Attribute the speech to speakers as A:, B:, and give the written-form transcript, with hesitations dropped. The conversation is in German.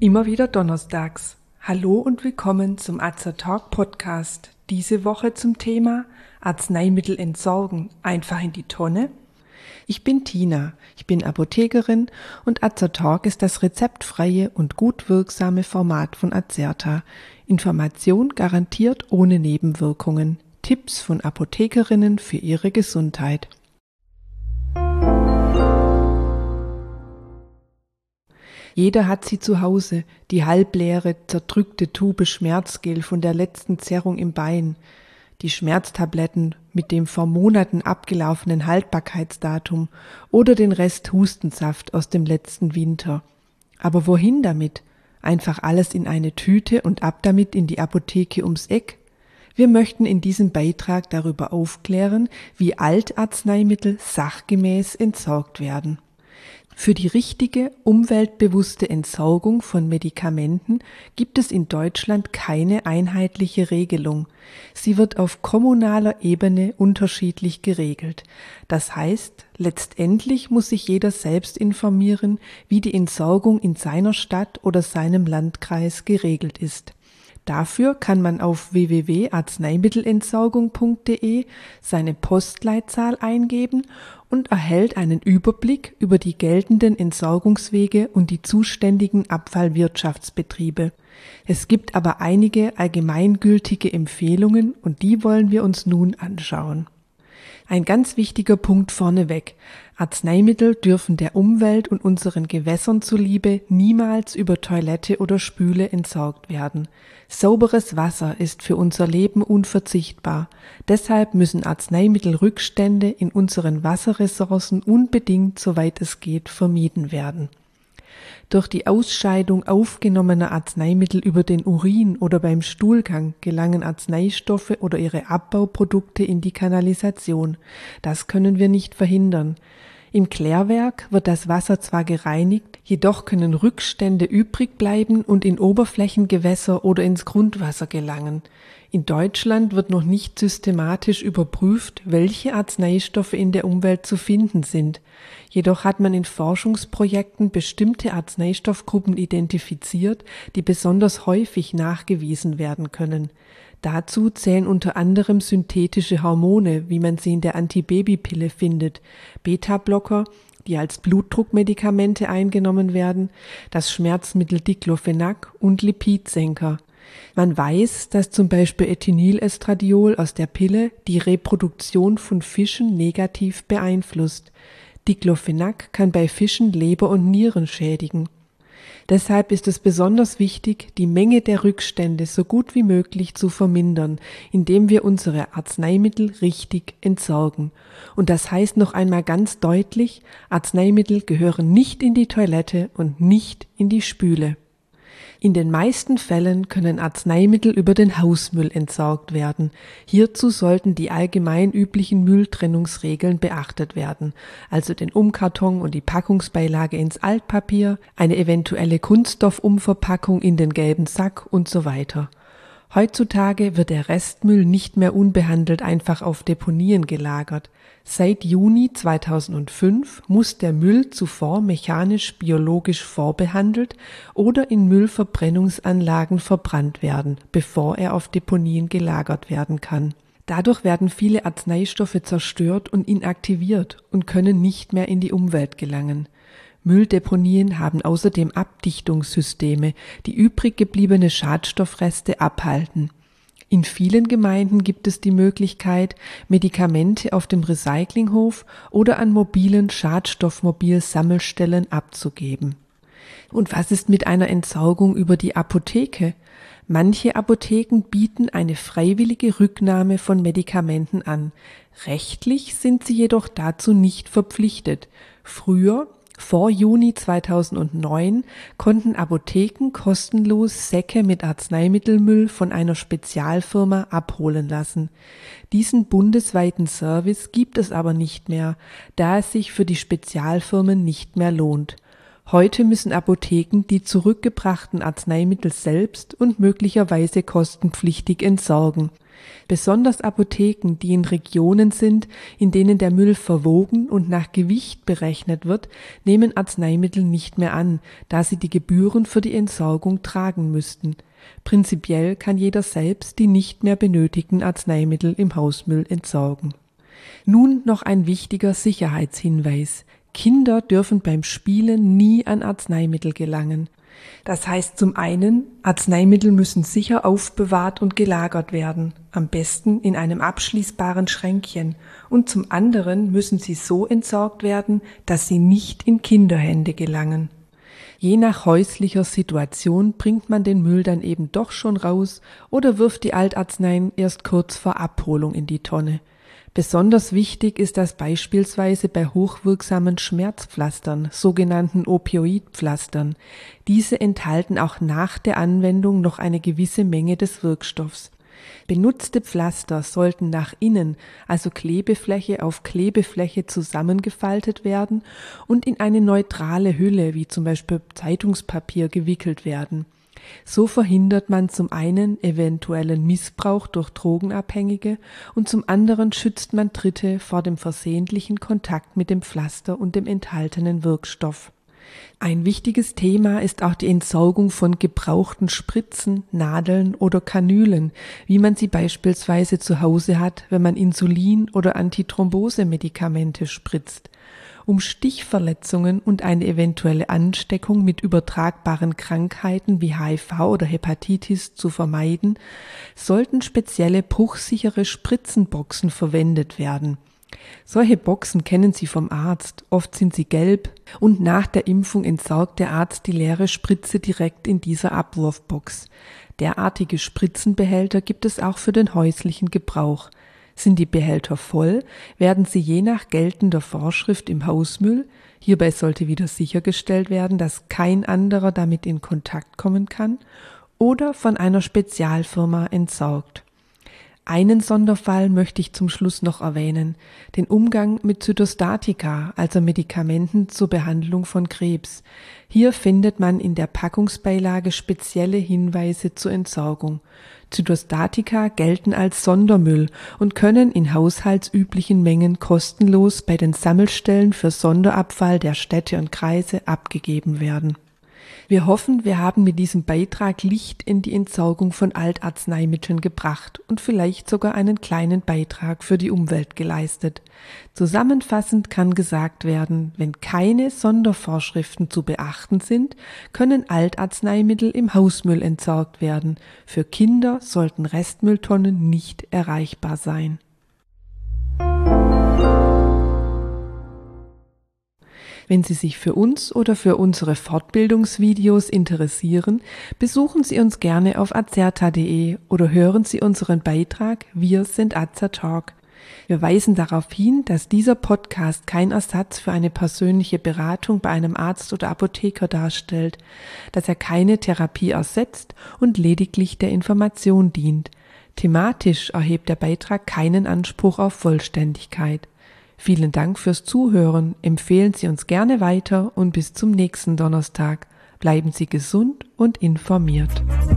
A: Immer wieder donnerstags. Hallo und willkommen zum Azertalk Podcast. Diese Woche zum Thema Arzneimittel entsorgen, einfach in die Tonne. Ich bin Tina, ich bin Apothekerin und Azertalk ist das rezeptfreie und gut wirksame Format von Azerta. Information garantiert ohne Nebenwirkungen. Tipps von Apothekerinnen für ihre Gesundheit. Jeder hat sie zu Hause, die halbleere, zerdrückte Tube Schmerzgel von der letzten Zerrung im Bein, die Schmerztabletten mit dem vor Monaten abgelaufenen Haltbarkeitsdatum oder den Rest Hustensaft aus dem letzten Winter. Aber wohin damit? Einfach alles in eine Tüte und ab damit in die Apotheke ums Eck? Wir möchten in diesem Beitrag darüber aufklären, wie Altarzneimittel sachgemäß entsorgt werden. Für die richtige, umweltbewusste Entsorgung von Medikamenten gibt es in Deutschland keine einheitliche Regelung. Sie wird auf kommunaler Ebene unterschiedlich geregelt. Das heißt, letztendlich muss sich jeder selbst informieren, wie die Entsorgung in seiner Stadt oder seinem Landkreis geregelt ist. Dafür kann man auf www.arzneimittelentsorgung.de seine Postleitzahl eingeben und erhält einen Überblick über die geltenden Entsorgungswege und die zuständigen Abfallwirtschaftsbetriebe. Es gibt aber einige allgemeingültige Empfehlungen und die wollen wir uns nun anschauen. Ein ganz wichtiger Punkt vorneweg. Arzneimittel dürfen der Umwelt und unseren Gewässern zuliebe niemals über Toilette oder Spüle entsorgt werden. Sauberes Wasser ist für unser Leben unverzichtbar. Deshalb müssen Arzneimittelrückstände in unseren Wasserressourcen unbedingt, soweit es geht, vermieden werden. Durch die Ausscheidung aufgenommener Arzneimittel über den Urin oder beim Stuhlgang gelangen Arzneistoffe oder ihre Abbauprodukte in die Kanalisation. Das können wir nicht verhindern. Im Klärwerk wird das Wasser zwar gereinigt, jedoch können Rückstände übrig bleiben und in Oberflächengewässer oder ins Grundwasser gelangen. In Deutschland wird noch nicht systematisch überprüft, welche Arzneistoffe in der Umwelt zu finden sind. Jedoch hat man in Forschungsprojekten bestimmte Arzneistoffgruppen identifiziert, die besonders häufig nachgewiesen werden können. Dazu zählen unter anderem synthetische Hormone, wie man sie in der Antibabypille findet, Beta-Blocker, die als Blutdruckmedikamente eingenommen werden, das Schmerzmittel Diclofenac und Lipidsenker. Man weiß, dass zum Beispiel Ethinylestradiol aus der Pille die Reproduktion von Fischen negativ beeinflusst. Diclofenac kann bei Fischen Leber und Nieren schädigen. Deshalb ist es besonders wichtig, die Menge der Rückstände so gut wie möglich zu vermindern, indem wir unsere Arzneimittel richtig entsorgen. Und das heißt noch einmal ganz deutlich, Arzneimittel gehören nicht in die Toilette und nicht in die Spüle. In den meisten Fällen können Arzneimittel über den Hausmüll entsorgt werden. Hierzu sollten die allgemein üblichen Mülltrennungsregeln beachtet werden, also den Umkarton und die Packungsbeilage ins Altpapier, eine eventuelle Kunststoffumverpackung in den gelben Sack und so weiter. Heutzutage wird der Restmüll nicht mehr unbehandelt einfach auf Deponien gelagert. Seit Juni 2005 muss der Müll zuvor mechanisch-biologisch vorbehandelt oder in Müllverbrennungsanlagen verbrannt werden, bevor er auf Deponien gelagert werden kann. Dadurch werden viele Arzneistoffe zerstört und inaktiviert und können nicht mehr in die Umwelt gelangen. Mülldeponien haben außerdem Abdichtungssysteme, die übrig gebliebene Schadstoffreste abhalten. In vielen Gemeinden gibt es die Möglichkeit, Medikamente auf dem Recyclinghof oder an mobilen Schadstoffmobil-Sammelstellen abzugeben. Und was ist mit einer Entsorgung über die Apotheke? Manche Apotheken bieten eine freiwillige Rücknahme von Medikamenten an. Rechtlich sind sie jedoch dazu nicht verpflichtet. Früher, vor Juni 2009, konnten Apotheken kostenlos Säcke mit Arzneimittelmüll von einer Spezialfirma abholen lassen. Diesen bundesweiten Service gibt es aber nicht mehr, da es sich für die Spezialfirmen nicht mehr lohnt. Heute müssen Apotheken die zurückgebrachten Arzneimittel selbst und möglicherweise kostenpflichtig entsorgen. Besonders Apotheken, die in Regionen sind, in denen der Müll verwogen und nach Gewicht berechnet wird, nehmen Arzneimittel nicht mehr an, da sie die Gebühren für die Entsorgung tragen müssten. Prinzipiell kann jeder selbst die nicht mehr benötigten Arzneimittel im Hausmüll entsorgen. Nun noch ein wichtiger Sicherheitshinweis. Kinder dürfen beim Spielen nie an Arzneimittel gelangen. Das heißt zum einen, Arzneimittel müssen sicher aufbewahrt und gelagert werden, am besten in einem abschließbaren Schränkchen, und zum anderen müssen sie so entsorgt werden, dass sie nicht in Kinderhände gelangen. Je nach häuslicher Situation bringt man den Müll dann eben doch schon raus oder wirft die Altarzneien erst kurz vor Abholung in die Tonne. Besonders wichtig ist das beispielsweise bei hochwirksamen Schmerzpflastern, sogenannten Opioidpflastern. Diese enthalten auch nach der Anwendung noch eine gewisse Menge des Wirkstoffs. Benutzte Pflaster sollten nach innen, also Klebefläche auf Klebefläche, zusammengefaltet werden und in eine neutrale Hülle, wie zum Beispiel Zeitungspapier, gewickelt werden. So verhindert man zum einen eventuellen Missbrauch durch Drogenabhängige und zum anderen schützt man Dritte vor dem versehentlichen Kontakt mit dem Pflaster und dem enthaltenen Wirkstoff. Ein wichtiges Thema ist auch die Entsorgung von gebrauchten Spritzen, Nadeln oder Kanülen, wie man sie beispielsweise zu Hause hat, wenn man Insulin oder Antithrombosemedikamente spritzt. Um Stichverletzungen und eine eventuelle Ansteckung mit übertragbaren Krankheiten wie HIV oder Hepatitis zu vermeiden, sollten spezielle bruchsichere Spritzenboxen verwendet werden. Solche Boxen kennen Sie vom Arzt, oft sind sie gelb und nach der Impfung entsorgt der Arzt die leere Spritze direkt in dieser Abwurfbox. Derartige Spritzenbehälter gibt es auch für den häuslichen Gebrauch. Sind die Behälter voll, werden sie je nach geltender Vorschrift im Hausmüll, hierbei sollte wieder sichergestellt werden, dass kein anderer damit in Kontakt kommen kann, oder von einer Spezialfirma entsorgt. Einen Sonderfall möchte ich zum Schluss noch erwähnen, den Umgang mit Zytostatika, also Medikamenten zur Behandlung von Krebs. Hier findet man in der Packungsbeilage spezielle Hinweise zur Entsorgung. Zytostatika gelten als Sondermüll und können in haushaltsüblichen Mengen kostenlos bei den Sammelstellen für Sonderabfall der Städte und Kreise abgegeben werden. Wir hoffen, wir haben mit diesem Beitrag Licht in die Entsorgung von Altarzneimitteln gebracht und vielleicht sogar einen kleinen Beitrag für die Umwelt geleistet. Zusammenfassend kann gesagt werden, wenn keine Sondervorschriften zu beachten sind, können Altarzneimittel im Hausmüll entsorgt werden. Für Kinder sollten Restmülltonnen nicht erreichbar sein. Wenn Sie sich für uns oder für unsere Fortbildungsvideos interessieren, besuchen Sie uns gerne auf azerta.de oder hören Sie unseren Beitrag Wir sind Azertalk. Wir weisen darauf hin, dass dieser Podcast kein Ersatz für eine persönliche Beratung bei einem Arzt oder Apotheker darstellt, dass er keine Therapie ersetzt und lediglich der Information dient. Thematisch erhebt der Beitrag keinen Anspruch auf Vollständigkeit. Vielen Dank fürs Zuhören, empfehlen Sie uns gerne weiter und bis zum nächsten Donnerstag. Bleiben Sie gesund und informiert.